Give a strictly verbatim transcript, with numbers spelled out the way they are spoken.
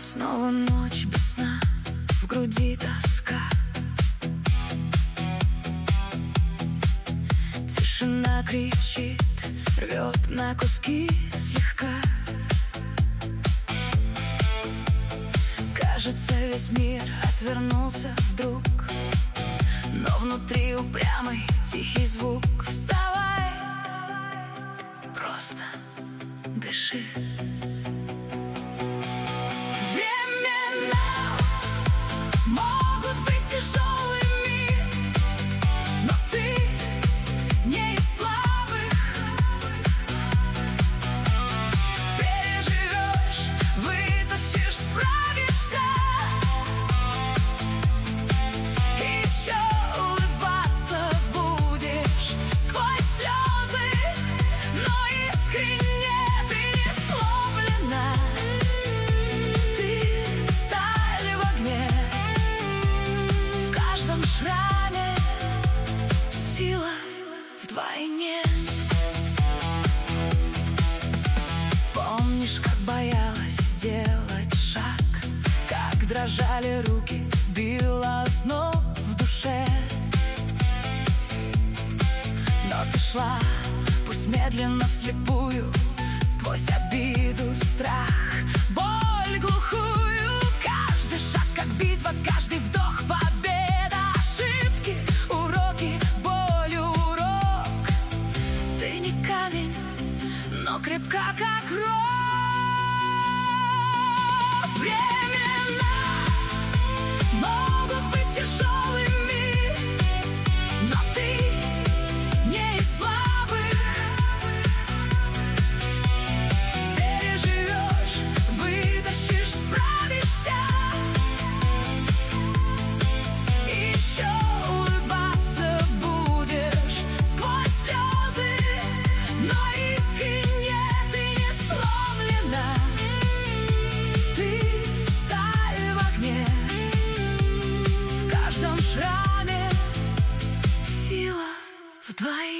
Снова ночь без сна, в груди тоска. Тишина кричит, рвет на куски слегка. Кажется, весь мир отвернулся вдруг, но внутри упрямый тихий звук. Вставай, просто дыши. Вдвойне. Помнишь, как боялась сделать шаг, как дрожали руки, било озноб в душе. Но ты шла, пусть медленно, вслепую, сквозь обиду, страх, боль глухую. Каждый шаг как битва, каждый вдох победа. Ошибки, уроки, но крепка, как ров. Времена могут быть тяжелыми, но ты не из слабых. Переживешь, вытащишь, справишься. Еще улыбаться будешь сквозь слезы, но искренне. Вдвоем.